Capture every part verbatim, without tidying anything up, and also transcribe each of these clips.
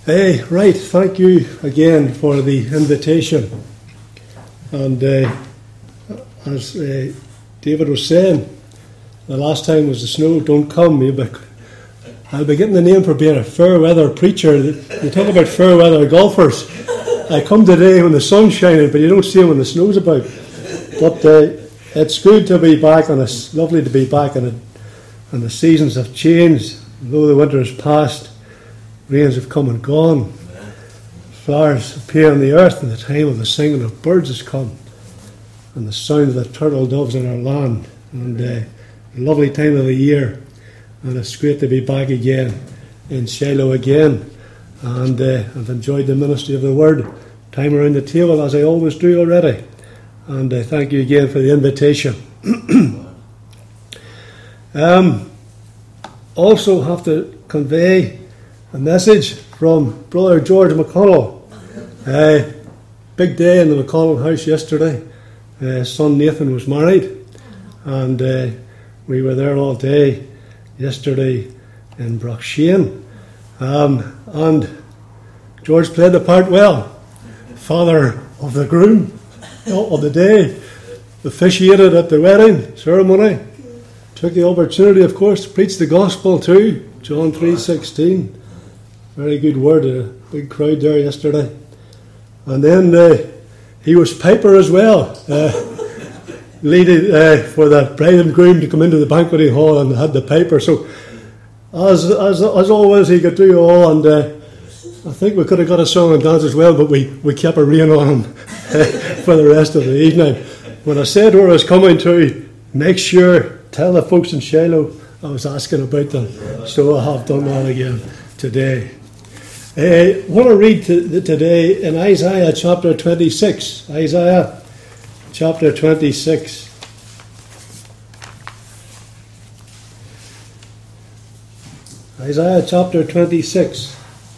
Hey, right, thank you again for the invitation. And uh, as uh, David was saying, the last time was the snow, don't come. You'll be, I'll be getting the name for being a fair weather preacher. You talk about fair weather golfers. I come today when the sun's shining, but you don't see them when the snow's about. But uh, it's good to be back, and it's lovely to be back, and, it, and the seasons have changed. Though the winter has passed, rains have come and gone. Flowers appear on the earth, and the time of the singing of birds has come, and the sound of the turtle doves in our land. And uh, a lovely time of the year, and it's great to be back again in Shiloh again. And uh, I've enjoyed the ministry of the word, time around the table as I always do already. And uh, thank you again for the invitation. um, also have to convey a message from Brother George McConnell. Uh, big day in the McConnell house yesterday. Uh, his son Nathan was married, and uh, we were there all day yesterday in Brockshane. Um, and George played the part well. Father of the groom of the day, officiated at the wedding ceremony. Took the opportunity, of course, to preach the gospel too. John three sixteen. Very good word. A big crowd there yesterday. And then uh, he was piper as well, uh, leading uh, for the bride and groom to come into the banqueting hall, and had the piper. So as as as always, he could do all, and uh, I think we could have got a song and dance as well, but we, we kept a rein on him for the rest of the evening. When I said where I was coming to, make sure, tell the folks in Shiloh I was asking about them. So I have done that again today. I want to read to, today in Isaiah chapter twenty-six. Isaiah chapter twenty-six. Isaiah chapter twenty-six.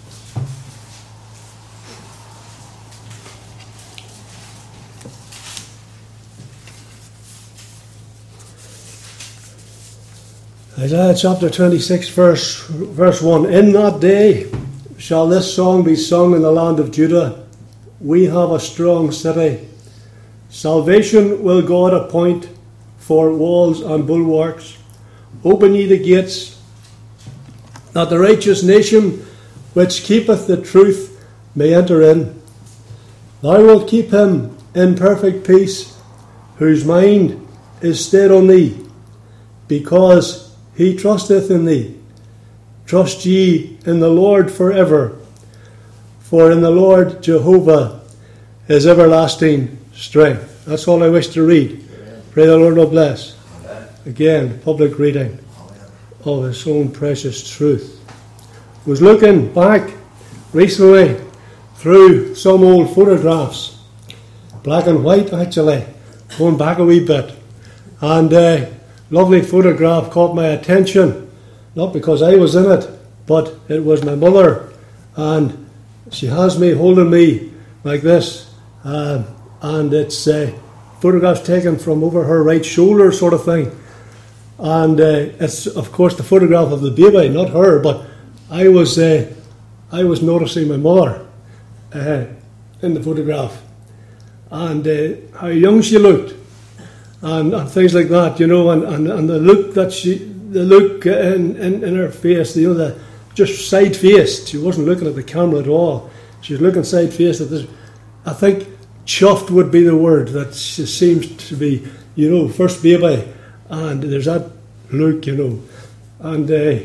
Isaiah chapter twenty-six, verse, verse one. In that day shall this song be sung in the land of Judah. We have a strong city. Salvation will God appoint for walls and bulwarks. Open ye the gates, that the righteous nation which keepeth the truth may enter in. Thou wilt keep him in perfect peace, whose mind is stayed on thee, because he trusteth in thee. Trust ye in the Lord forever, for in the Lord Jehovah is everlasting strength. That's all I wish to read. Amen. Pray the Lord will bless. Amen. Again, public reading of his own precious truth. I was looking back recently through some old photographs, black and white actually, going back a wee bit, and a uh, lovely photograph caught my attention. Not because I was in it, but it was my mother, and she has me holding me like this, uh, and it's uh, photographs taken from over her right shoulder sort of thing, and uh, it's of course the photograph of the baby, not her, but I was uh, I was noticing my mother uh, in the photograph, and uh, how young she looked, and, and things like that, you know, and, and, and the look that she the look in, in, in her face, you know, the just side-faced. She wasn't looking at the camera at all. She was looking side-faced at this. I think chuffed would be the word, that she seems to be, you know, first baby, and there's that look, you know. And uh,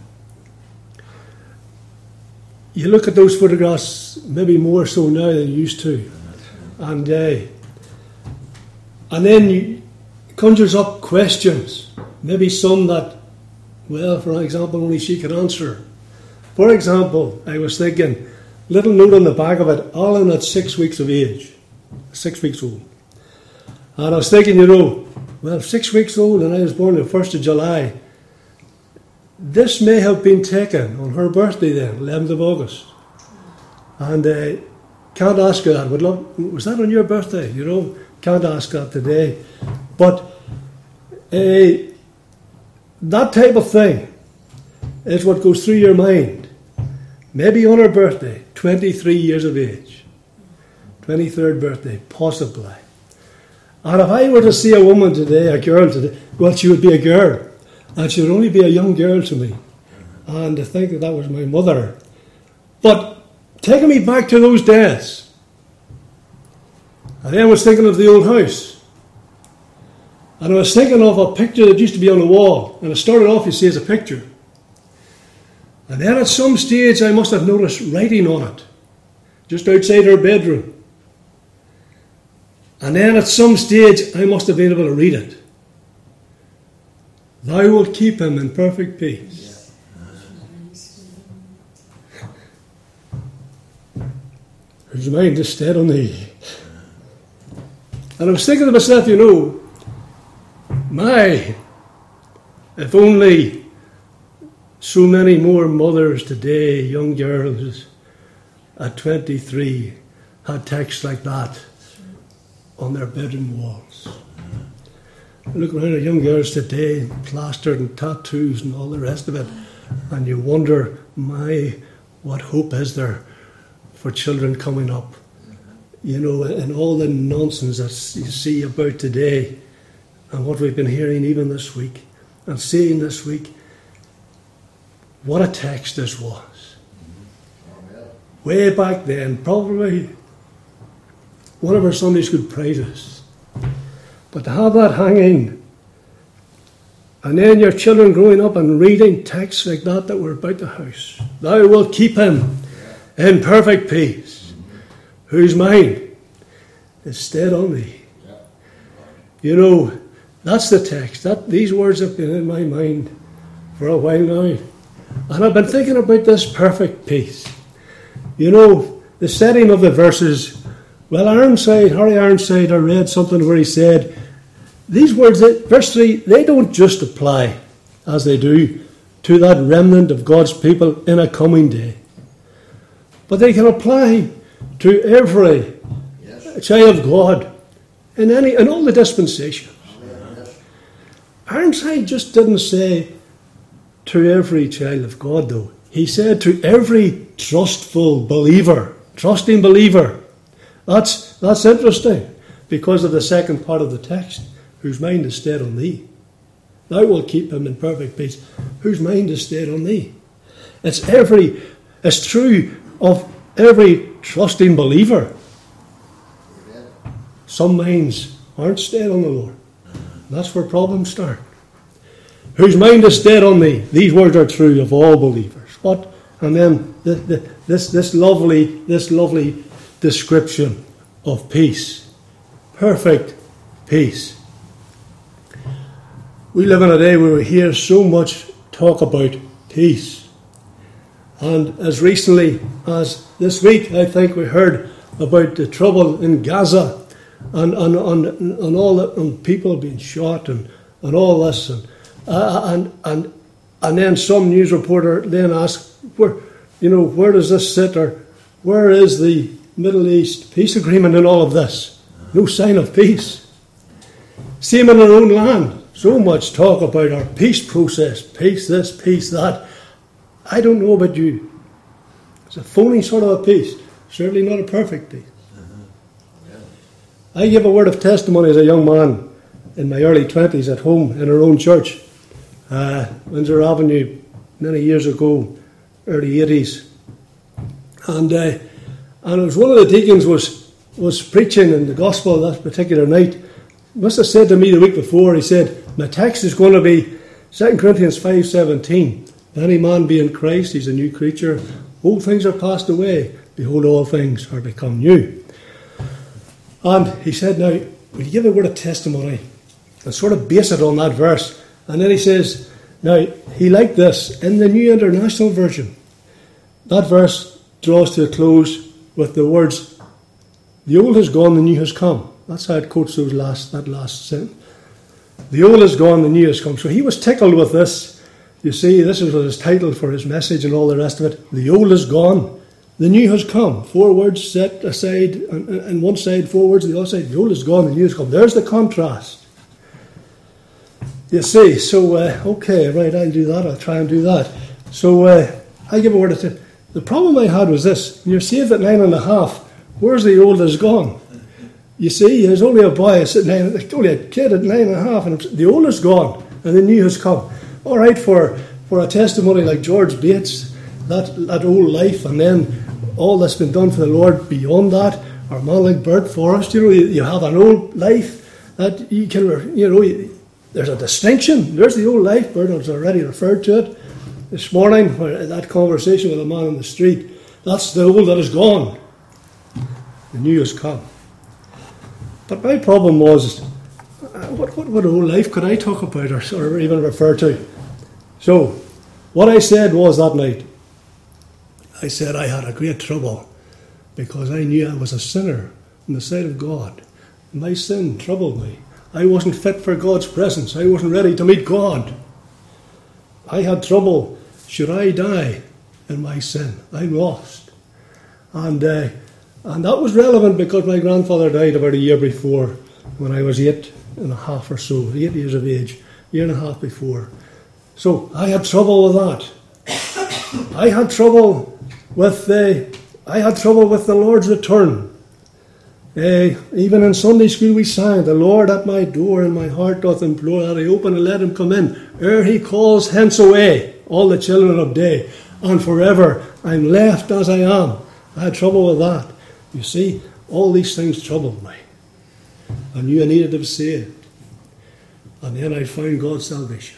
you look at those photographs maybe more so now than you used to. And, uh, and then you, it conjures up questions. Maybe some that, well, for example, only she could answer. For example, I was thinking, little note on the back of it, Alan at six weeks of age, six weeks old. And I was thinking, you know, well, six weeks old and I was born the first of July. This may have been taken on her birthday then, eleventh of August. And uh, can't ask her that. Would love, was that on your birthday? You know, can't ask that today. But uh, that type of thing is what goes through your mind. maybe on her birthday, twenty-three years of age, twenty-third birthday, possibly. And if I were to see a woman today, a girl today, well, she would be a girl, and she would only be a young girl to me. And to think that that was my mother. But taking me back to those days, and then I was thinking of the old house. And I was thinking of a picture that used to be on the wall. And it started off, you see, as a picture. And then at some stage I must have noticed writing on it, just outside her bedroom. And then at some stage I must have been able to read it. Thou wilt keep him in perfect peace. Whose mind is stayed on thee. And I was thinking to myself, you know, my, if only so many more mothers today, young girls at twenty-three, had texts like that on their bedroom walls. I look around at young girls today, plastered and tattoos and all the rest of it, and you wonder, my, what hope is there for children coming up? You know, and all the nonsense that you see about today, and what we've been hearing even this week, and seeing this week. What a text this was. Way back then, probably one of our Sunday school prizes. But to have that hanging, and then your children growing up and reading texts like that that were about the house. Thou wilt keep him in perfect peace, whose mind is stayed on thee. You know, that's the text. That these words have been in my mind for a while now. And I've been thinking about this perfect peace. You know, the setting of the verses. Well, Ironside, Harry Ironside, I read something where he said, these words, verse three, they don't just apply, as they do, to that remnant of God's people in a coming day. But they can apply to every yes. child of God in any in all the dispensations. Yes. Ironside just didn't say to every child of God, though. He said to every trustful believer, trusting believer. That's that's interesting, because of the second part of the text, whose mind is stayed on thee. Thou wilt keep him in perfect peace, whose mind is stayed on thee. It's every, it's true of every trusting believer. Some minds aren't stayed on the Lord. That's where problems start. Whose mind is stayed on thee. These words are true of all believers. What? And then the, the, this this lovely this lovely description of peace, perfect peace. We live in a day where we hear so much talk about peace, and as recently as this week, I think we heard about the trouble in Gaza, and and and, and all that, and people being shot, and, and all this, and. Uh, and and and then some news reporter then asked, where, you know, where does this sit, or where is the Middle East peace agreement in all of this? No sign of peace. Same in our own land. So much talk about our peace process, peace this, peace that. I don't know about you. It's a phony sort of a peace. Certainly not a perfect peace. I gave a word of testimony as a young man in my early twenties at home in our own church. Uh, Windsor Avenue, many years ago, early eighties, and uh, and it was one of the deacons was was preaching in the gospel that particular night. He must have said to me the week before. He said, "My text is going to be Second Corinthians five seventeen. If any man be in Christ, he's a new creature. Old things are passed away. Behold, all things are become new." And he said, "Now, will you give a word of testimony and sort of base it on that verse?" And then he says, now, he liked this. In the New International Version, that verse draws to a close with the words, "The old has gone, the new has come." That's how it quotes those last that last sentence. The old is gone, the new has come. So he was tickled with this. You see, this is what his title for his message and all the rest of it. The old is gone, the new has come. Four words set aside, and, and one side, four words on the other side. The old is gone, the new has come. There's the contrast. You see, so, uh, okay, right, I'll do that, I'll try and do that. So, uh, I give a word of, The problem I had was this. When you're saved at nine and a half, where's the oldest gone? You see, there's only a boy sitting nine, only a kid at nine and a half, and the oldest gone, and the new has come. All right, for, for a testimony like George Bates, that, that old life, and then all that's been done for the Lord beyond that, or a man like Bert Forrest, you know, you, you have an old life that you can, you know, you, there's a distinction. There's the old life. Bert has already referred to it this morning, where that conversation with a man on the street. That's the old that is gone. The new has come. But my problem was, what, what, what old life could I talk about or, or even refer to? So, what I said was that night, I said I had a great trouble because I knew I was a sinner in the sight of God. My sin troubled me. I wasn't fit for God's presence. I wasn't ready to meet God. I had trouble. Should I die in my sin? I'm lost. And uh, and that was relevant because my grandfather died about a year before, when I was eight and a half or so, eight years of age, year and a half before. So I had trouble with that. I had trouble with the, I had trouble with the Lord's return. Uh, even in Sunday school we sang, "The Lord at my door, and my heart doth implore that I open and let him come in. Ere he calls hence away, all the children of day, and forever I'm left as I am." I had trouble with that. You see, all these things troubled me. I knew I needed to be saved. And then I found God's salvation.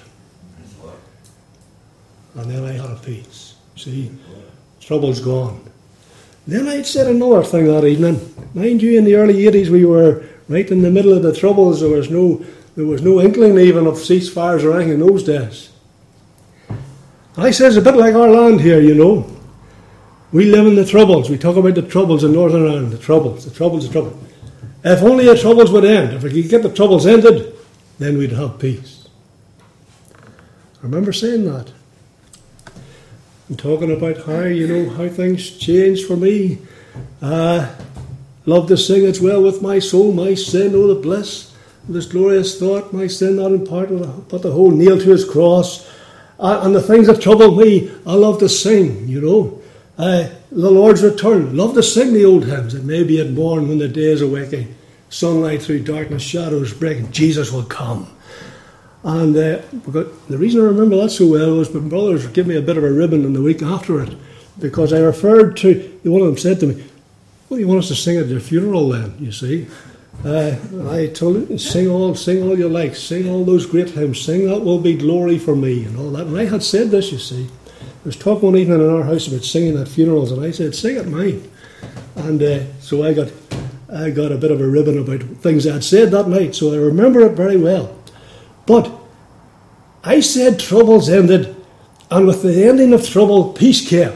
And then I had a peace. See, trouble's gone. Then I'd said another thing that evening. Mind you, in the early eighties we were right in the middle of the troubles. There was no there was no inkling even of ceasefires or anything in those days. I says, a bit like our land here, you know. We live in the troubles. We talk about the troubles in Northern Ireland, the troubles, the troubles, the troubles. If only the troubles would end, if we could get the troubles ended, then we'd have peace. I remember saying that. And talking about how, you know, how things changed for me. Uh, love to sing, "It's well with my soul, my sin, oh the bliss of this glorious thought, my sin not in part, but the whole nailed to his cross." Uh, and the things that trouble me, I love to sing, you know. Uh, the Lord's return, love to sing the old hymns. "It may be at morn when the day is awaking, sunlight through darkness, shadows breaking, Jesus will come." And uh, the reason I remember that so well was my brothers gave me a bit of a ribbon in the week after it, because I referred to, one of them said to me, "Well, you want us to sing at your funeral then, you see?" Uh, I told him, sing all, sing all you like, sing all those great hymns, sing "That Will Be Glory" for me and all that. And I had said this, you see. There was talk one evening in our house about singing at funerals, and I said, "Sing at mine." And uh, so I got, I got a bit of a ribbon about things I had said that night, so I remember it very well. But I said troubles ended, and with the ending of trouble, peace came.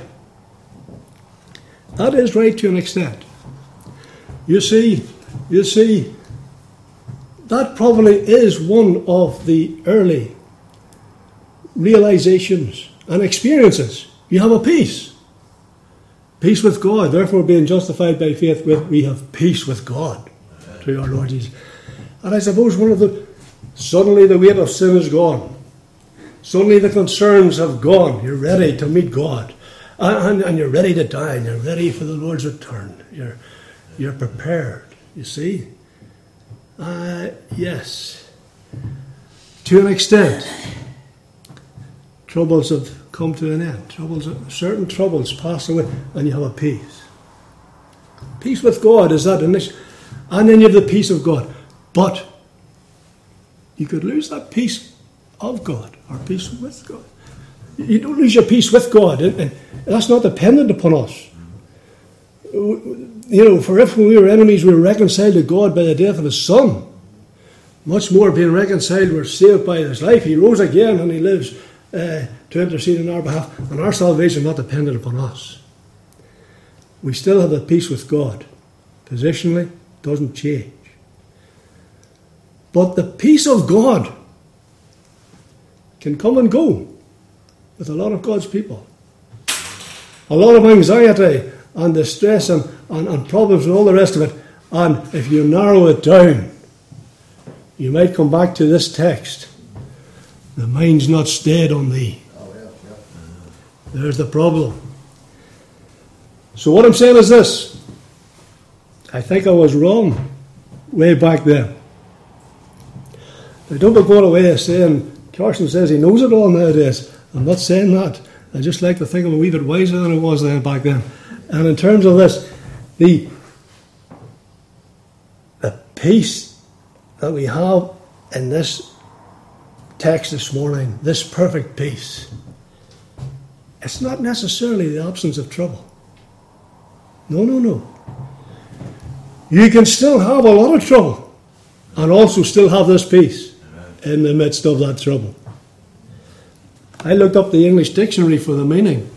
That is right to an extent. You see, you see, that probably is one of the early realizations and experiences. You have a peace. Peace with God. Therefore, being justified by faith, we have peace with God through our Lord Jesus. And I suppose one of the, suddenly the weight of sin is gone. Suddenly the concerns have gone. You're ready to meet God. And, and, and you're ready to die. And you're ready for the Lord's return. You're, you're prepared. You see? Uh, yes. To an extent, troubles have come to an end. Troubles, certain troubles pass away, and you have a peace. Peace with God is that initial, and then you have the peace of God. But you could lose that peace of God, or peace with God. You don't lose your peace with God, and, and that's not dependent upon us. You know, for if when we were enemies, we were reconciled to God by the death of his Son. Much more, being reconciled, we're saved by his life. He rose again, and he lives uh, to intercede on our behalf. And our salvation is not dependent upon us. We still have the peace with God. Positionally, doesn't change. But the peace of God can come and go with a lot of God's people. A lot of anxiety and distress and, and, and problems and all the rest of it. And if you narrow it down, you might come back to this text. The mind's not stayed on thee. There's the problem. So what I'm saying is this. I think I was wrong way back then. I don't go going away saying, Carson says he knows it all nowadays. I'm not saying that. I just like to think I'm a wee bit wiser than I was then back then. And in terms of this, the, the peace that we have in this text this morning, this perfect peace, it's not necessarily the absence of trouble. No, no, no. You can still have a lot of trouble and also still have this peace in the midst of that trouble. I looked up the English dictionary for the meaning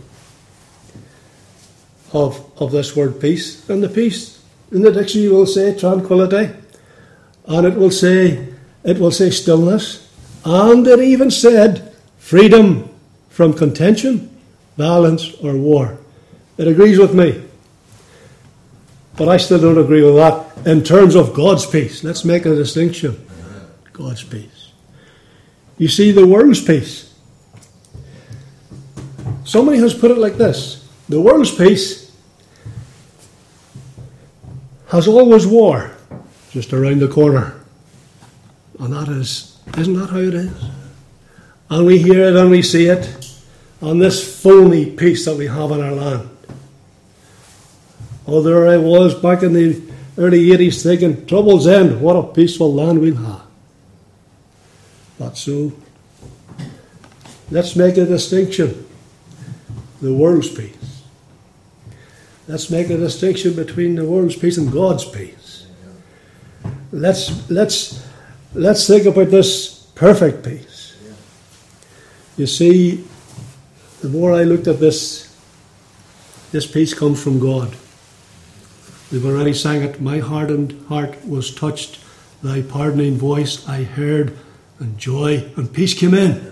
of, of this word peace, and the peace in the dictionary will say tranquility, and it will say it will say stillness, and it even said freedom from contention, violence, or war. It agrees with me. But I still don't agree with that in terms of God's peace. Let's make a distinction. God's peace. You see, the world's peace. Somebody has put it like this. The world's peace has always war just around the corner. And that is, isn't that how it is? And we hear it and we see it on this phony peace that we have in our land. Oh, there I was back in the early eighties thinking, trouble's end, what a peaceful land we'll have. Not so. Let's make a distinction. The world's peace. Let's make a distinction between the world's peace and God's peace. Let's let's let's think about this perfect peace. You see, the more I looked at this, this peace comes from God. We've already sang it. My hardened heart was touched. Thy pardoning voice I heard, and joy and peace came in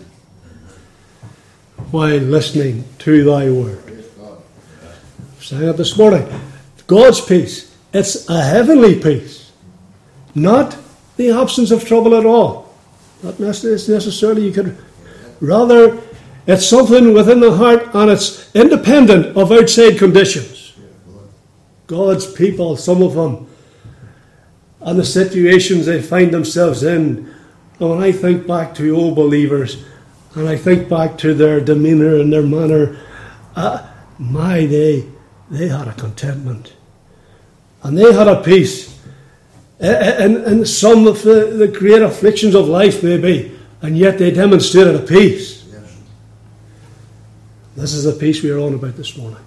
while listening to thy word. I sang it this morning. God's peace. It's a heavenly peace. Not the absence of trouble at all. Not necessarily you could. Rather, it's something within the heart and it's independent of outside conditions. God's people, some of them, and the situations they find themselves in. And when I think back to old believers, and I think back to their demeanour and their manner, uh, my, they, they had a contentment. And they had a peace. And, and some of the, the great afflictions of life maybe, and yet they demonstrated a peace. Yes. This is the peace we are on about this morning.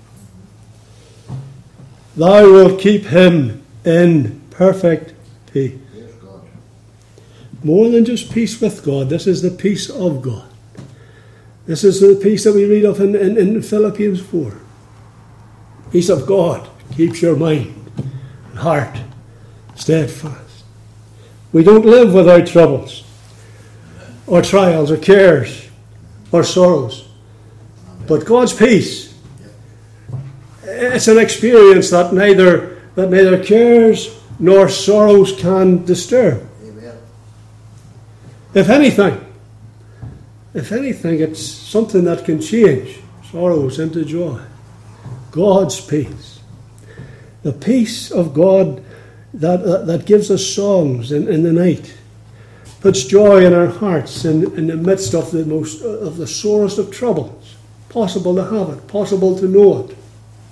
Thou wilt keep him in perfect peace. Yes, God. More than just peace with God, this is the peace of God. This is the peace that we read of in, in, in Philippians four. Peace of God keeps your mind and heart steadfast. We don't live without troubles or trials or cares or sorrows. But God's peace, it's an experience that neither that neither cares nor sorrows can disturb. Amen. If anything, if anything, it's something that can change sorrows into joy. God's peace. The peace of God that uh, that gives us songs in, in the night, puts joy in our hearts in, in the midst of the most uh, of the sorest of troubles. Possible to have it, possible to know it.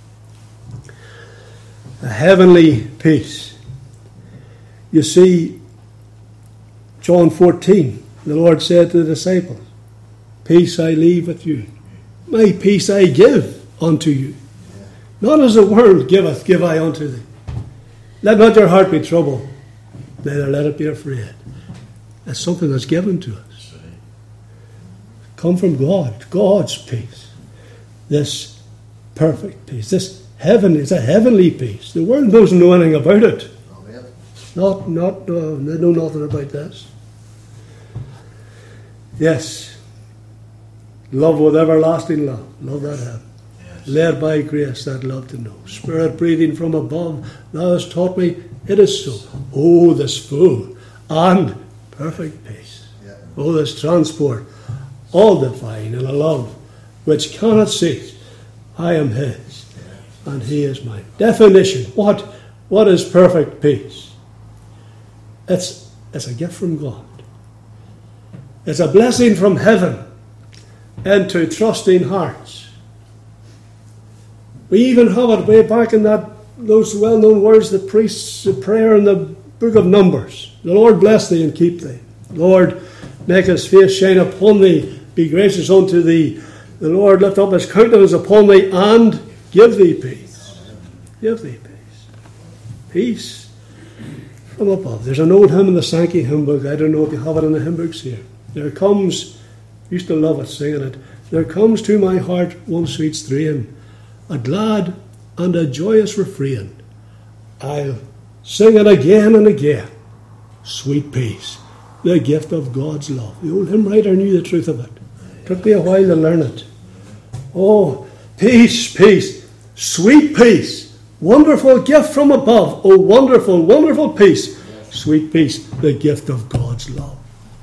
A heavenly peace. You see, John fourteen, the Lord said to the disciples, peace I leave with you, my peace I give unto you. Not as the world giveth, give I unto thee. Let not your heart be troubled, neither let it be afraid. That's something that's given to us. Come from God, God's peace. This perfect peace, this heaven is a heavenly peace. The world doesn't know anything about it. Amen. Not, not, uh, they know nothing about this. Yes, love with everlasting love. Love that heaven. Yes. Led by grace that love to know. Spirit breathing from above. Thou hast taught me it is so. Oh, this full and perfect peace. Yeah. Oh, this transport, all divine in a love which cannot cease. I am his. and he is mine. Definition. What, what is perfect peace? It's, it's a gift from God. It's a blessing from heaven into trusting hearts. We even have it way back in that those well-known words, the priest's prayer in the book of Numbers. The Lord bless thee and keep thee. Lord, make his face shine upon thee, be gracious unto thee. The Lord lift up his countenance upon thee and give thee peace. Give thee peace. Peace from above. There's an old hymn in the Sankey hymn book. I don't know if you have it in the hymn books here. There comes, used to love it, singing it. There comes to my heart one sweet strain, a glad and a joyous refrain. I'll sing it again and again. Sweet peace, the gift of God's love. The old hymn writer knew the truth of it. Took me a while to learn it. Oh, peace, peace, sweet peace, wonderful gift from above. Oh, wonderful, wonderful peace, sweet peace, the gift of God's love.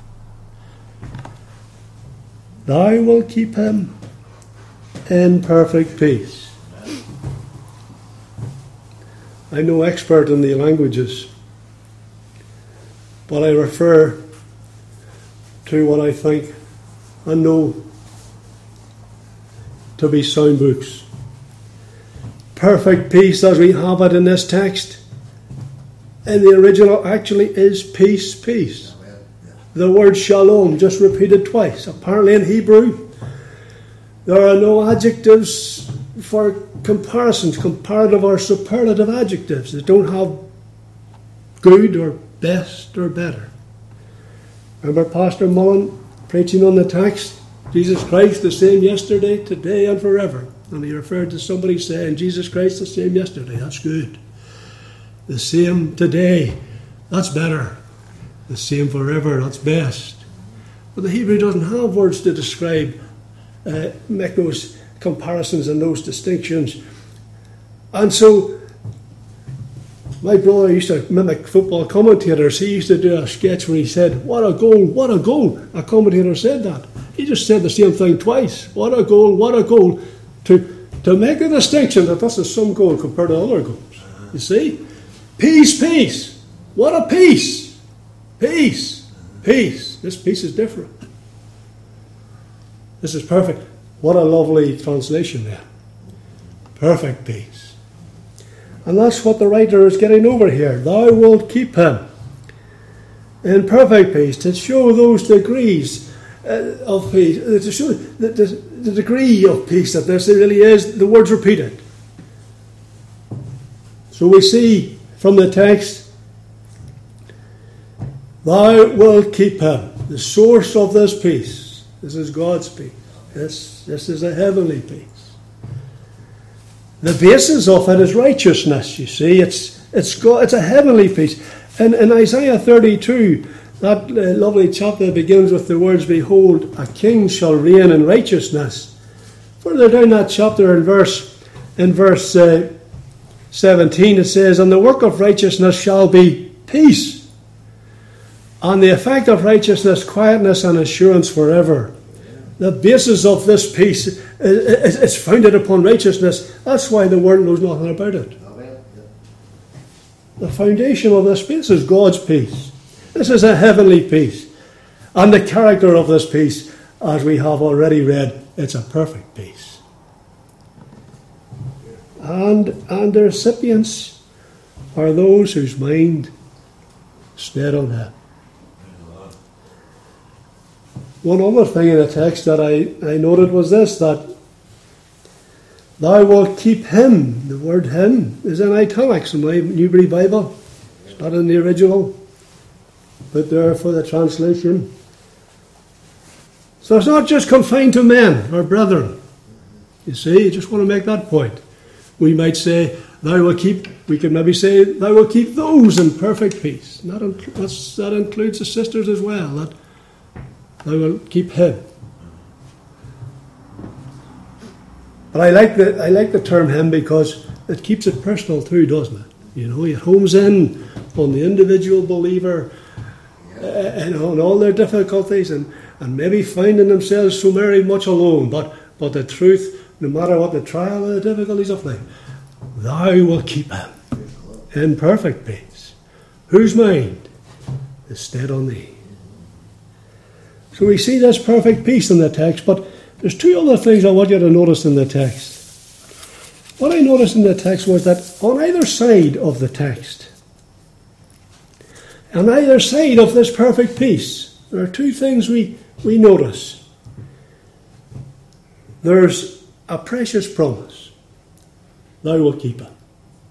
Thou wilt keep him in perfect peace. I'm no expert in the languages, but I refer to what I think and know to be sound books. Perfect peace, as we have it in this text, in the original actually is peace, peace. The word shalom just repeated twice. Apparently in Hebrew, there are no adjectives for comparisons, comparative or superlative adjectives that don't have good or best or better. Remember Pastor Mullen preaching on the text, Jesus Christ the same yesterday, today and forever. And he referred to somebody saying, Jesus Christ the same yesterday, that's good. The same today, that's better. The same forever, that's best. But the Hebrew doesn't have words to describe, uh, make those comparisons and those distinctions. And so, my brother used to mimic football commentators. He used to do a sketch where he said, what a goal, what a goal. A commentator said that. He just said the same thing twice. What a goal, what a goal. To, to make a distinction that this is some goal compared to other goals. You see? Peace, peace. What a peace. Peace, peace. This peace is different. This is perfect. What a lovely translation there. Perfect peace. And that's what the writer is getting over here. Thou wilt keep him in perfect peace, to show those degrees uh, of peace, uh, to show the, the, the degree of peace that this really is. The words repeated. So we see from the text, thou wilt keep him. The source of this peace. This is God's peace. This, this is a heavenly peace. The basis of it is righteousness, you see. It's it's God, it's a heavenly peace. And in Isaiah thirty-two, that uh, lovely chapter begins with the words, behold, a king shall reign in righteousness. Further down that chapter in verse, in verse uh, seventeen, it says, and the work of righteousness shall be peace. And the effect of righteousness, quietness and assurance forever. The basis of this peace is, is founded upon righteousness. That's why the world knows nothing about it. The foundation of this peace is God's peace. This is a heavenly peace. And the character of this peace, as we have already read, it's a perfect peace. And, and the recipients are those whose mind stayed on him. One other thing in the text that I, I noted was this, that thou wilt keep him. The word him is in italics in my Newbury Bible. It's not in the original, but there for the translation. So it's not just confined to men or brethren. You see, I just want to make that point. We might say, thou wilt keep, we could maybe say, thou wilt keep those in perfect peace. That, inc- that includes the sisters as well. That I will keep him. But I like the I like the term him because it keeps it personal too, doesn't it? You know, it homes in on the individual believer uh, and on all their difficulties and, and maybe finding themselves so very much alone. But but the truth, no matter what the trial or the difficulties of life, thou wilt keep him in perfect peace, whose mind is stayed on thee. So we see this perfect peace in the text, but there's two other things I want you to notice in the text. What I noticed in the text was that on either side of the text, on either side of this perfect peace, there are two things we, we notice. There's a precious promise. Thou wilt keep him.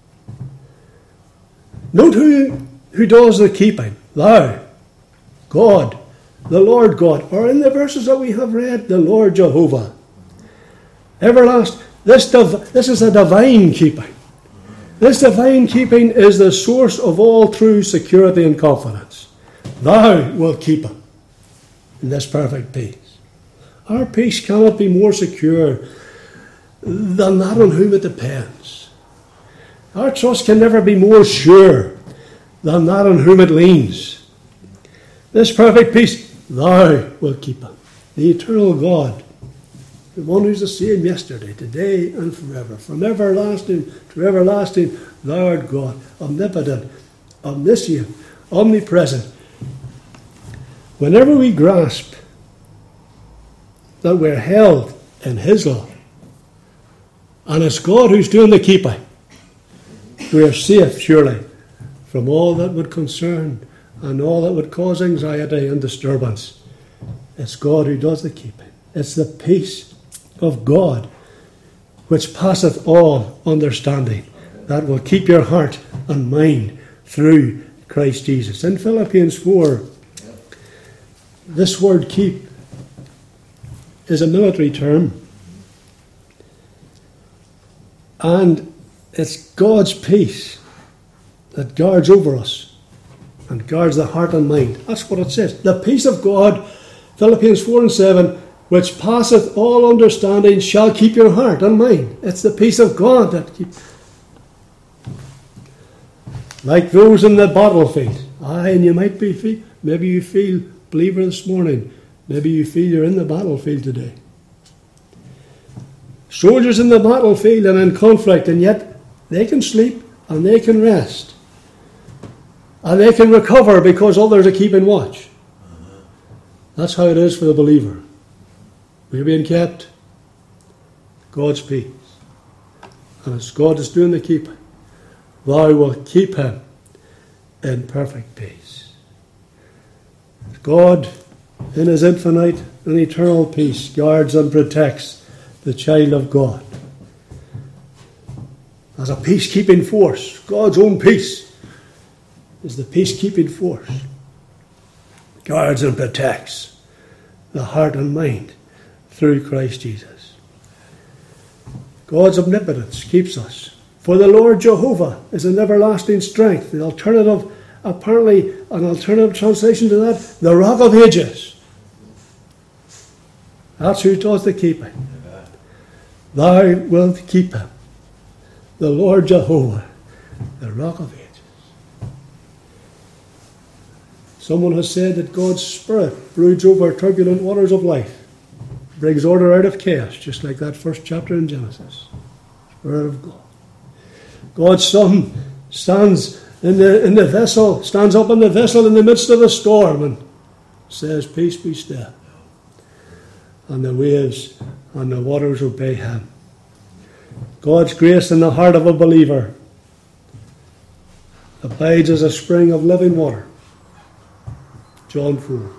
Note who, who does the keeping. Thou, God, the Lord God, or in the verses that we have read, the Lord Jehovah. Everlasting. This, div- this is a divine keeping. This divine keeping is the source of all true security and confidence. Thou wilt keep him in this perfect peace. Our peace cannot be more secure than that on whom it depends. Our trust can never be more sure than that on whom it leans. This perfect peace, thou wilt keep him. The eternal God, the one who's the same yesterday, today, and forever. From everlasting to everlasting, thou art God, omnipotent, omniscient, omnipresent. Whenever we grasp that we're held in his love, and it's God who's doing the keeping, we are safe, surely, from all that would concern and all that would cause anxiety and disturbance. It's God who does the keeping. It's the peace of God which passeth all understanding that will keep your heart and mind through Christ Jesus. In Philippians four, this word keep is a military term, and it's God's peace that guards over us and guards the heart and mind. That's what it says. The peace of God, Philippians four and seven, which passeth all understanding, shall keep your heart and mind. It's the peace of God that keeps. Like those in the battlefield. Aye, and you might be, feel, maybe you feel, believer this morning, maybe you feel you're in the battlefield today. Soldiers in the battlefield and in conflict, and yet they can sleep and they can rest. And they can recover because others are keeping watch. That's how it is for the believer. We're being kept. God's peace. And it's God that's doing the keeping. Thou wilt keep him in perfect peace. God, in his infinite and eternal peace, guards and protects the child of God. As a peacekeeping force, God's own peace is the peacekeeping force. Guards and protects the heart and mind through Christ Jesus. God's omnipotence keeps us. For the Lord Jehovah is an everlasting strength. The alternative, apparently, an alternative translation to that, the Rock of Ages. That's who does the keeping. Thou wilt keep him. The Lord Jehovah, the Rock of Ages. Someone has said that God's Spirit broods over turbulent waters of life, brings order out of chaos, just like that first chapter in Genesis. Spirit of God. God's Son stands in the in the vessel, stands up in the vessel in the midst of the storm and says, "Peace be still." And the waves and the waters obey him. God's grace in the heart of a believer abides as a spring of living water. John four.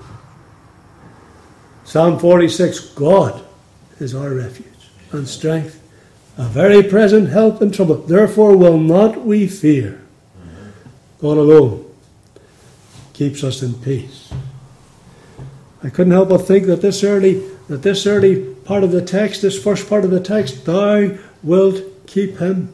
Psalm forty-six, God is our refuge and strength, a very present help in trouble. Therefore will not we fear. God alone keeps us in peace. I couldn't help but think that this early that this early part of the text, this first part of the text, thou wilt keep him.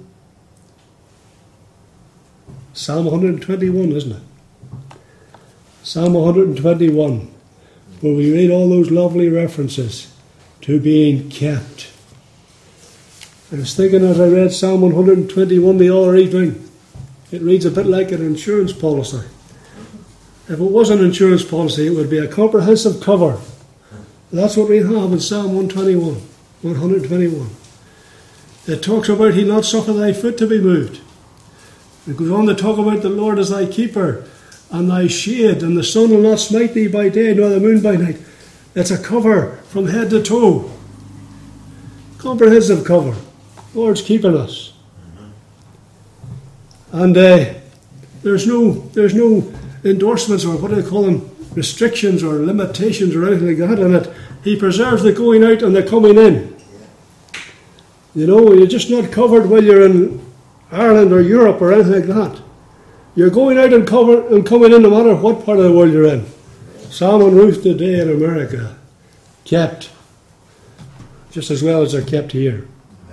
Psalm one twenty-one, isn't it? Psalm one twenty-one, where we read all those lovely references to being kept. I was thinking as I read Psalm one twenty-one the other evening, it reads a bit like an insurance policy. If it was an insurance policy, it would be a comprehensive cover. That's what we have in Psalm one twenty-one, one twenty-one. It talks about he'll not suffer thy foot to be moved. It goes on to talk about the Lord as thy keeper and thy shade, and the sun will not smite thee by day, nor the moon by night. It's a cover from head to toe. Comprehensive cover. The Lord's keeping us. And uh, there's no there's no endorsements, or what do they call them, restrictions or limitations or anything like that in it. He preserves the going out and the coming in. You know, you're just not covered while you're in Ireland or Europe or anything like that. You're going out and, cover, and coming in no matter what part of the world you're in. Sam and Ruth today in America, kept just as well as they're kept here.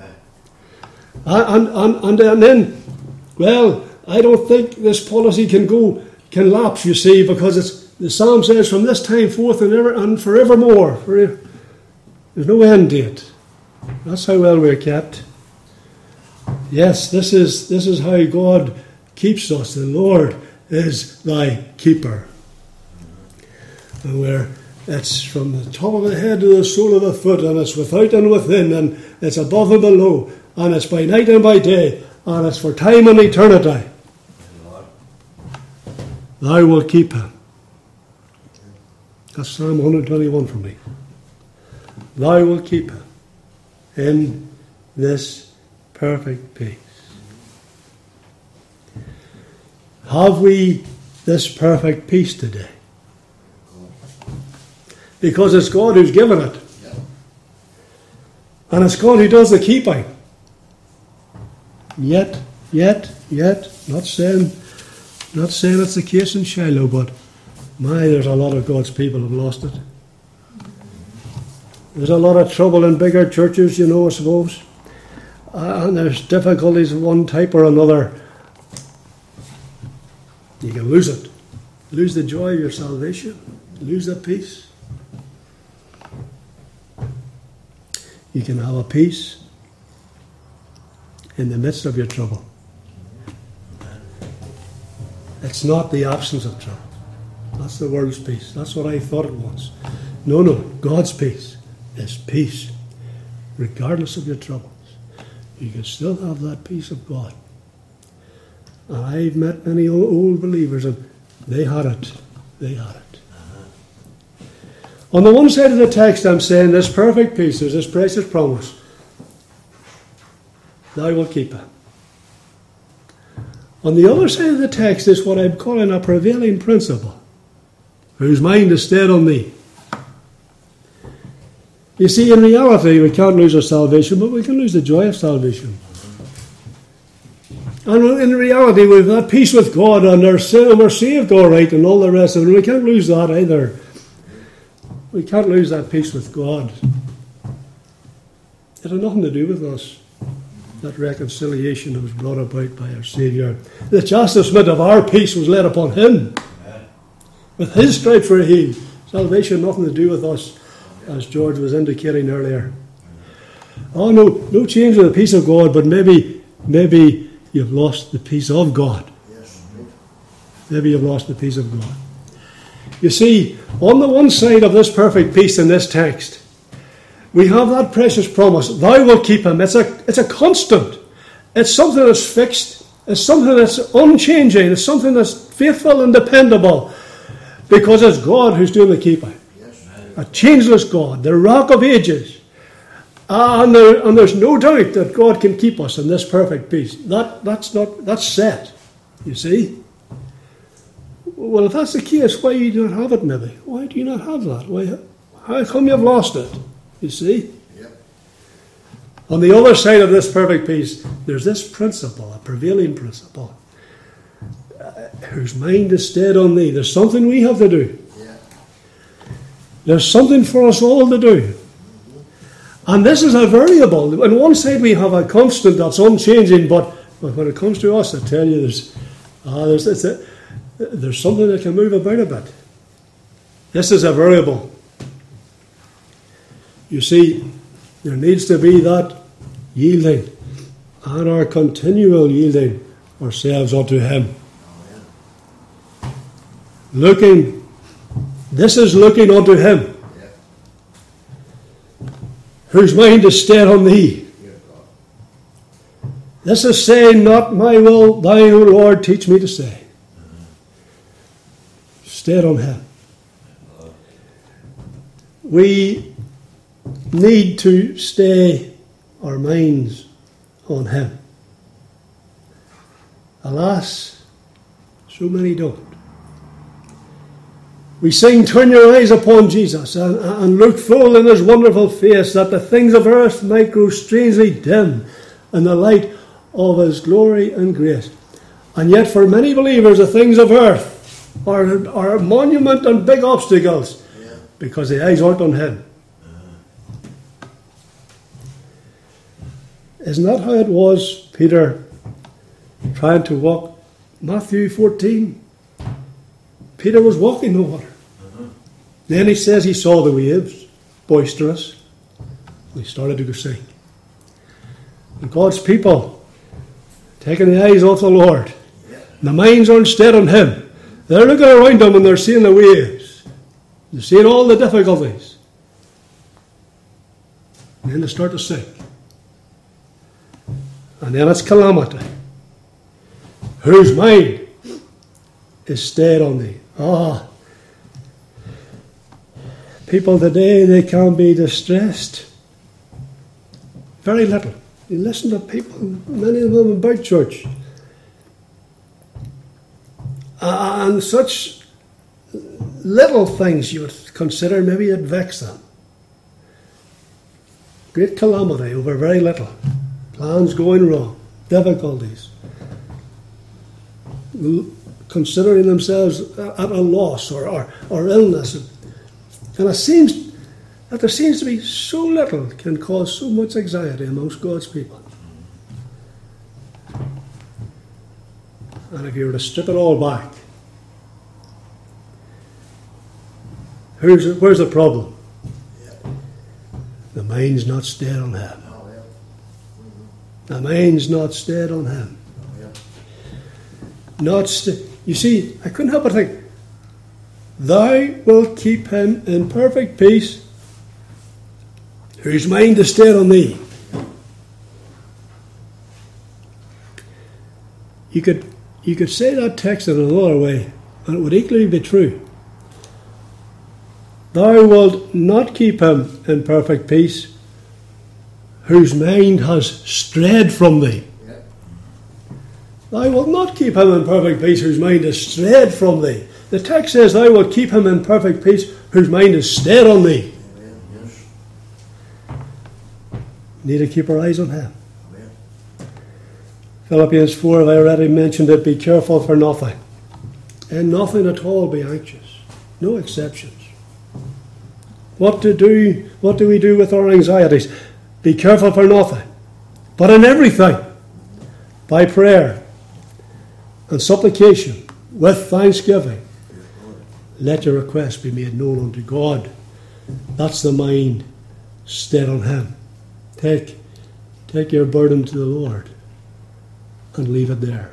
And, and, and, and then, well, I don't think this policy can go, can lapse, you see, because it's, the Psalm says, from this time forth and, ever, and forevermore. For, there's no end date. That's how well we're kept. Yes, this is this is how God keeps us. The Lord is thy keeper. And we're, it's from the top of the head to the sole of the foot, and it's without and within, and it's above and below, and it's by night and by day, and it's for time and eternity. Thou wilt keep him. That's Psalm one twenty-one for me. Thou wilt keep him in this perfect peace. Have we this perfect peace today? Because it's God who's given it. And it's God who does the keeping. Yet, yet, yet, not saying, not saying it's the case in Shiloh, but my, there's a lot of God's people who have lost it. There's a lot of trouble in bigger churches, you know, I suppose. Uh, and there's difficulties of one type or another. You can lose it. Lose the joy of your salvation. Lose that peace. You can have a peace in the midst of your trouble. It's not the absence of trouble. That's the world's peace. That's what I thought it was. No, no. God's peace is peace. Regardless of your troubles, you can still have that peace of God. And I've met many old, old believers, and they had it. They had it. Uh-huh. On the one side of the text, I'm saying this perfect peace, there's this precious promise. Thou wilt keep it. On the other side of the text is what I'm calling a prevailing principle, whose mind is stayed on thee. You see, in reality, we can't lose our salvation, but we can lose the joy of salvation. And in reality, we've that peace with God, and we're saved all right, and all the rest of it. We can't lose that either. We can't lose that peace with God. It had nothing to do with us. That reconciliation that was brought about by our Saviour. The chastisement of our peace was laid upon him. With his stripes we're healed. Salvation nothing to do with us, as George was indicating earlier. Oh no, no change in the peace of God, but maybe, maybe you've lost the peace of God. Maybe you've lost the peace of God. You see, on the one side of this perfect peace in this text, we have that precious promise, thou wilt keep him. It's a, it's a constant. It's something that's fixed. It's something that's unchanging. It's something that's faithful and dependable. Because it's God who's doing the keeping. Yes. A changeless God, the rock of ages. Uh, and, there, and there's no doubt that God can keep us in this perfect peace. That, that's not that's set, you see. Well, if that's the case, why do you not have it, maybe? Why do you not have that? Why, how come you've lost it? You see? Yep. On the other side of this perfect peace, there's this principle, a prevailing principle, uh, whose mind is stayed on thee. There's something we have to do. Yeah. There's something for us all to do. Mm-hmm. And this is a variable. On one side we have a constant that's unchanging, but, but when it comes to us, I tell you, there's, uh, there's, it's a, there's something that can move about a bit. This is a variable. You see, there needs to be that yielding and our continual yielding ourselves unto him. Looking, this is looking unto him, whose mind is stayed on thee. This is saying, not my will, thine, O Lord, teach me to say. Stayed on him. We need to stay our minds on him. Alas, so many don't. We sing, turn your eyes upon Jesus and, and look full in his wonderful face, that the things of earth might grow strangely dim in the light of his glory and grace. And yet for many believers, the things of earth are, are a monument and big obstacles, yeah, because the eyes aren't on him. Uh-huh. Isn't that how it was, Peter, trying to walk? Matthew fourteen. Peter was walking the water. Uh-huh. Then he says he saw the waves, boisterous. And he started to go sing. And God's people, taking the eyes off the Lord. Yeah. The minds aren't stead on him. They're looking around them and they're seeing the waves. They're seeing all the difficulties. And then they start to sink. And then it's calamity. Whose mind is stayed on thee? Ah, people today, they can be distressed. Very little. You listen to people, many of them about church, uh, and such little things you would consider maybe it vex them. Great calamity over very little. Plans going wrong. Difficulties. Considering themselves at a loss or, or, or illness. And it seems that there seems to be so little can cause so much anxiety amongst God's people. And if you were to strip it all back, where's, where's the problem? The mind's not stayed on him. The mind's not stayed on him. Not st- you see, I couldn't help but think, thou wilt keep him in perfect peace, whose mind is stayed on thee. You could you could say that text in another way, and it would equally be true. Thou wilt not keep him in perfect peace, whose mind has strayed from thee. Thou wilt not keep him in perfect peace whose mind is strayed from thee. The text says, thou wilt keep him in perfect peace whose mind is stayed on thee. Yes. Need to keep our eyes on him. Amen. Philippians four, I've already mentioned it, be careful for nothing. In nothing at all be anxious. No exceptions. What to do, what do we do with our anxieties? Be careful for nothing. But in everything, by prayer and supplication, with thanksgiving, let your requests be made known unto God. That's the mind stayed on him. Take, take your burden to the Lord and leave it there.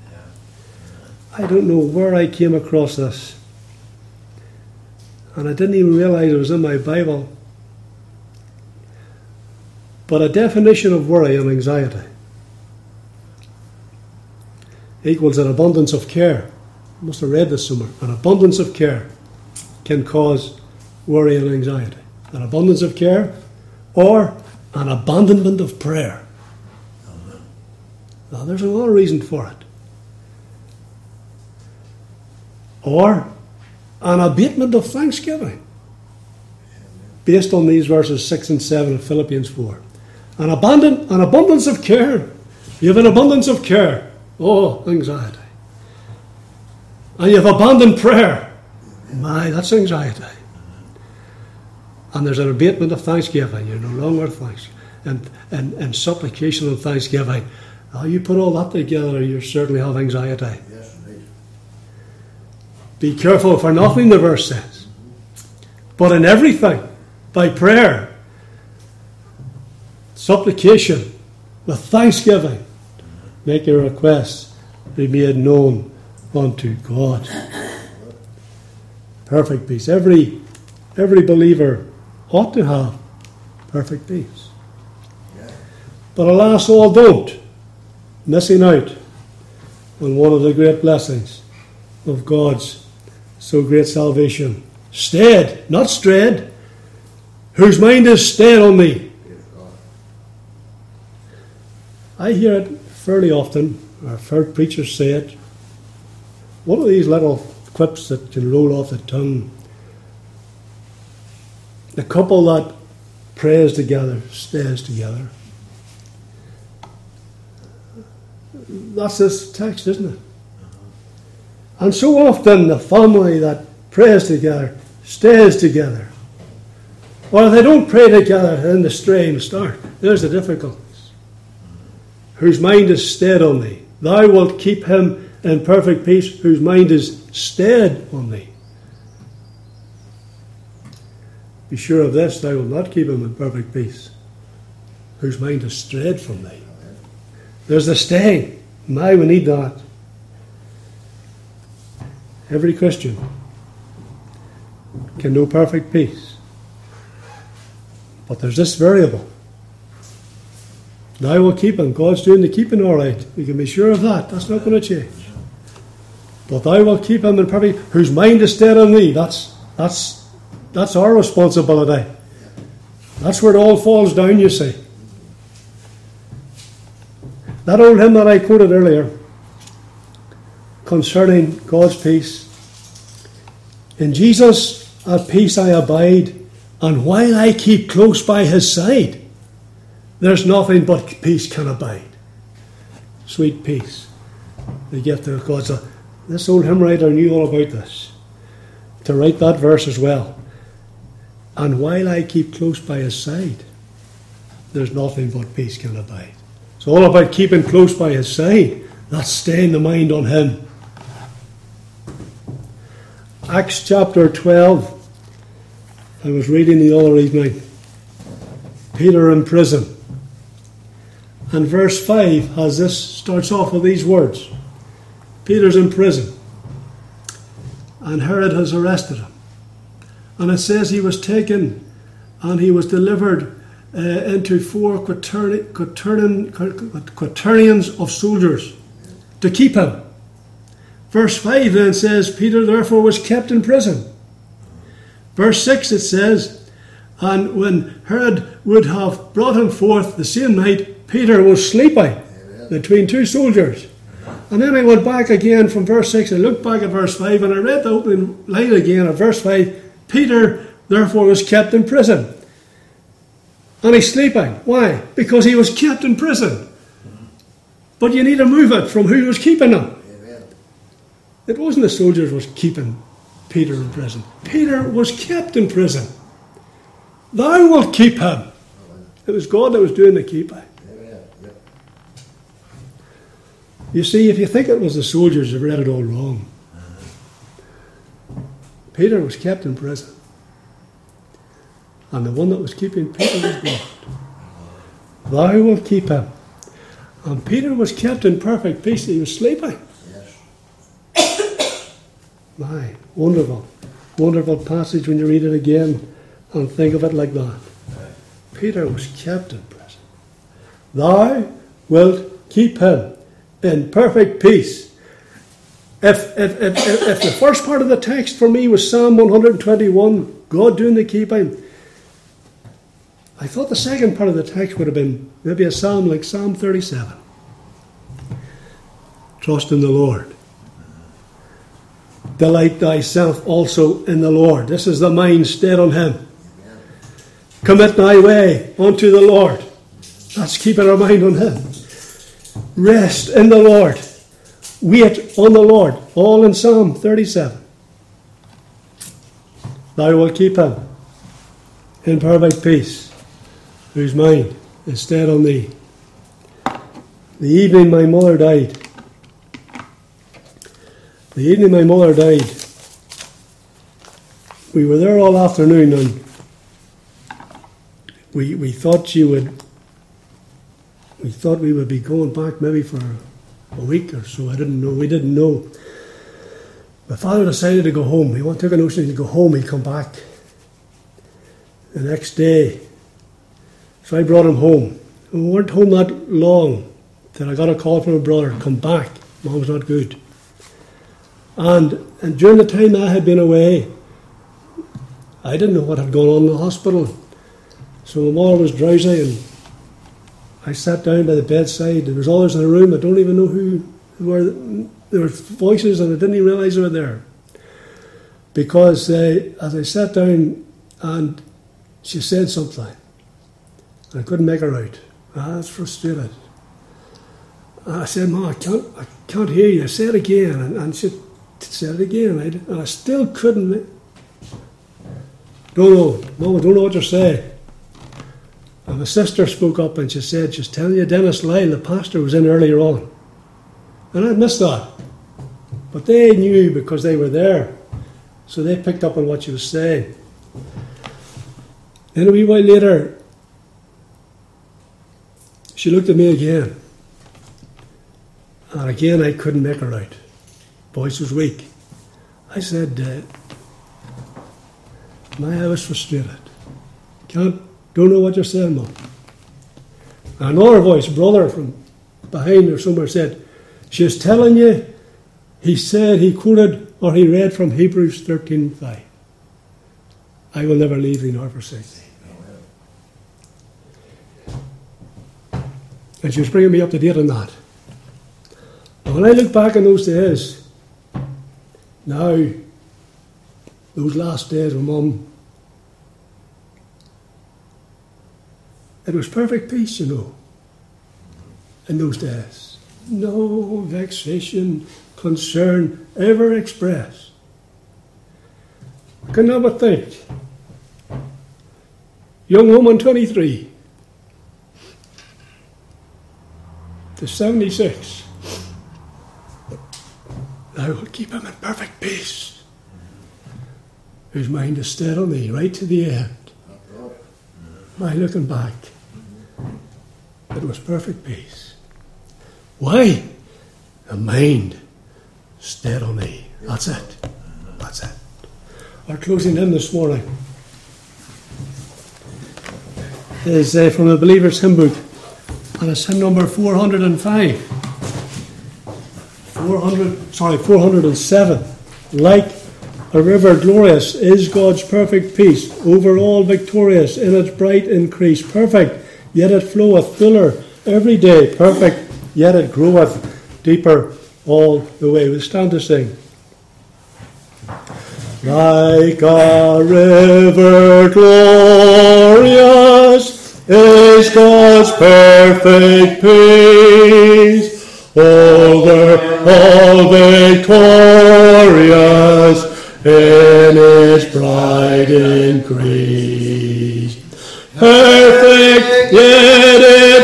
I don't know where I came across this, and I didn't even realize it was in my Bible, but a definition of worry and anxiety equals an abundance of care. I must have read this somewhere. An abundance of care can cause worry and anxiety. An abundance of care or an abandonment of prayer. Now, there's another reason for it. Or an abatement of thanksgiving, based on these verses six and seven of Philippians four. An, abandon, an abundance of care. You have an abundance of care. Oh, anxiety. And you've abandoned prayer. My, that's anxiety. And there's an abatement of thanksgiving. You're no longer thanks and, and, and supplication and thanksgiving. Now you put all that together, you certainly have anxiety. Yes, indeed. Be careful for nothing, the verse says. But in everything, by prayer, supplication, with thanksgiving, make your requests be made known unto God. Perfect peace. Every every believer ought to have perfect peace. But alas, all don't. missing out on one of the great blessings of God's so great salvation. Stayed, not strayed. Whose mind is stayed on me. I hear it fairly often. I've heard preachers say it. One of these little quips that can roll off the tongue. The couple that prays together stays together. That's this text, isn't it? And so often the family that prays together stays together. Or if they don't pray together, then the strain start. There's the difficulties. Whose mind is stayed on thee. Thou wilt keep him in perfect peace, whose mind is stayed on thee. Be sure of this, thou wilt not keep him in perfect peace, whose mind is strayed from thee. There's the staying. Now we need that. Every Christian can know perfect peace. But there's this variable. Thou will keep him. God's doing the keeping all right. We can be sure of that. That's not going to change. But thou will keep him in perfect, whose mind is stayed on thee. That's that's that's our responsibility. That's where it all falls down, you see. That old hymn that I quoted earlier concerning God's peace. In Jesus at peace I abide, and while I keep close by his side, there's nothing but peace can abide. Sweet peace. The gift of God. So this old hymn writer knew all about this. To write that verse as well. And while I keep close by his side, there's nothing but peace can abide. It's all about keeping close by his side. That's staying the mind on him. Acts chapter twelve. I was reading the other evening. Peter in prison. And verse five has this, starts off with these words. Peter's in prison. And Herod has arrested him. And it says he was taken and he was delivered uh, into four quaterni- quaternion, quaternions of soldiers to keep him. Verse five then says, Peter therefore was kept in prison. Verse six it says, and when Herod would have brought him forth the same night, Peter was sleeping between two soldiers. And then I went back again from verse six, I looked back at verse five, and I read the opening line again at verse five. Peter therefore was kept in prison. And he's sleeping. Why? Because he was kept in prison. But you need to move it from who was keeping him. It wasn't the soldiers was keeping Peter in prison. Peter was kept in prison. Thou wilt keep him. It was God that was doing the keeping. You see, if you think it was the soldiers, you've read it all wrong. Peter was kept in prison. And the one that was keeping Peter was God. Thou wilt keep him. And Peter was kept in perfect peace. He was sleeping. Yes. My, wonderful. Wonderful passage when you read it again and think of it like that. Peter was kept in prison. Thou wilt keep him in perfect peace. If, if, if, if, if the first part of the text for me was Psalm one twenty-one, God doing the keeping, I thought the second part of the text would have been maybe a psalm like Psalm thirty-seven. Trust in the Lord. Delight thyself also in the Lord. This is the mind stayed on him. Commit thy way unto the Lord. That's keeping our mind on him. Rest in the Lord. Wait on the Lord. All in Psalm thirty-seven. Thou wilt keep him in perfect peace, whose mind is stayed on thee. The evening my mother died. The evening my mother died, we were there all afternoon, and we we thought she would. We thought we would be going back maybe for a week or so. I didn't know. We didn't know. My father decided to go home. He took a notion to go home. He'd come back the next day. So I brought him home. We weren't home that long. that I got a call from a brother, come back, Mom's not good. And, and during the time I had been away, I didn't know what had gone on in the hospital. So my mother was drowsy and I sat down by the bedside. There was others in the room. I don't even know who, who were. There were voices and I didn't even realise they were there. Because uh, as I sat down and she said something, and I couldn't make her out. I was frustrated. And I said, Mom, I can't, I can't hear you. I said it again. And, and she said it again. I, and I still couldn't. Don't know. Mom, I don't know what you're saying. And my sister spoke up and she said, she's telling you Dennis Lyle, the pastor, was in earlier on. And I missed that. But they knew because they were there. So they picked up on what she was saying. Then a wee while later, she looked at me again. And again, I couldn't make her out. Voice was weak. I said, uh, my, I was frustrated. Can't, don't know what you're saying, Mom. And another voice, brother from behind or somewhere, said, she's telling you, he said, he quoted, or he read from Hebrews thirteen five. I will never leave thee nor forsake thee. And she was bringing me up to date on that. And when I look back on those days, now, those last days with Mum, it was perfect peace, you know, in those days. No vexation, concern ever expressed. I can never think. Young woman, twenty-three, to seventy-six. I will keep him in perfect peace, whose mind is stayed on thee right to the end. My looking back, it was perfect peace. Why? A mind stayed on thee. That's it. That's it. Our closing hymn this morning is uh, from the Believer's Hymn Book, and it's hymn number four hundred five. four hundred, sorry, four hundred seven. Like a river glorious is God's perfect peace, over all victorious in its bright increase. Perfect, yet it floweth fuller every day. Perfect, yet it groweth deeper all the way. We stand to sing. Like a river glorious is God's perfect peace, over all victorious in His bright increase. Perfect, yet it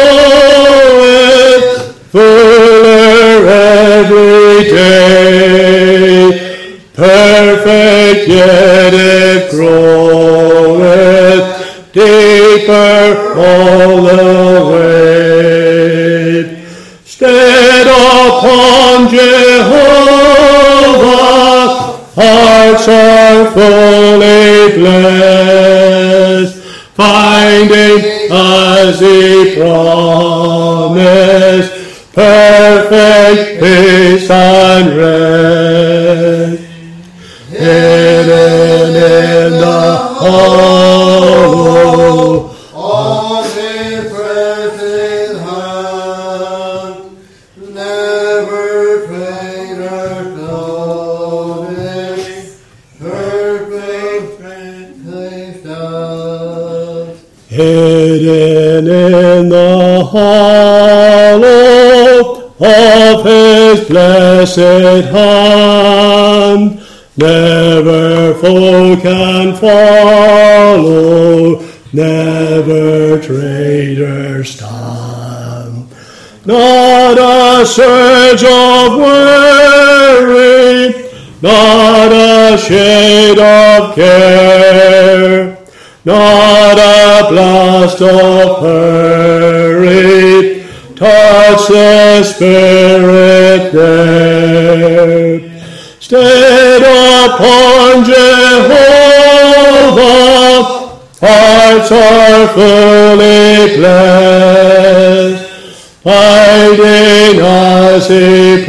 floweth fuller every day. Perfect, yet it groweth deeper all the way. Stead upon Jehovah, hearts are fully blessed, finding as He promised perfect peace and rest. Hidden in the hollow of His perfect hand, never faint or floating, perfect faith does. Hidden in the hollow of His blessed hand, never foe can follow, never traitor stand. Not a surge of worry, not a shade of care, not a blast of hurry, touch the Spirit there. Stayed upon Jehovah, hearts are fully blessed, finding as he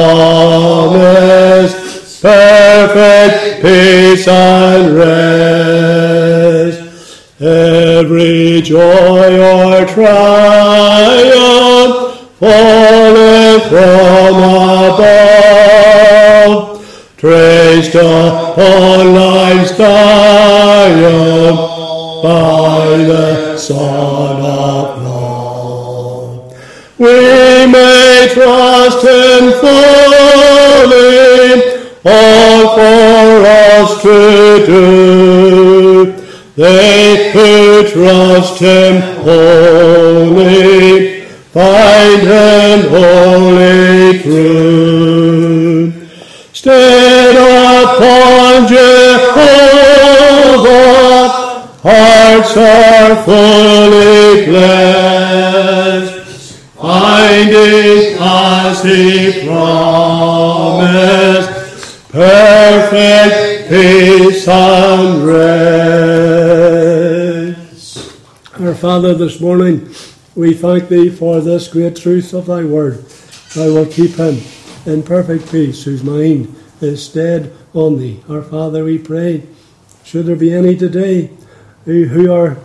promised perfect peace and rest. Every joy or triumph falleth from above, traced upon life's triumph by the Son of Love. We may trust Him fully, all for us to do. They who trust Him wholly find Him wholly true. Stand upon Jehovah, hearts are fully blessed, finding as He promised perfect peace and rest. Our Father, this morning we thank Thee for this great truth of Thy word. Thou wilt keep him in perfect peace whose mind is stayed on Thee. Our Father, we pray, should there be any today who, who are